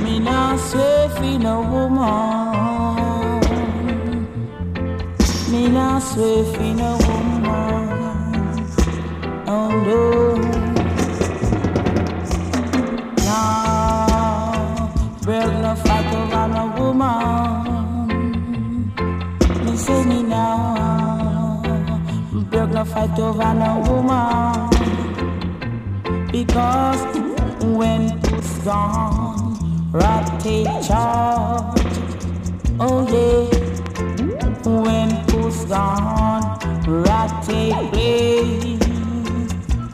Me not swear for no woman. Me not swear for no woman. Oh no. Nah, break no fight over no woman. Me say me now, break no fight over no woman. Because when it's gone, rat take charge. Oh yeah. When puss gone, rat take place.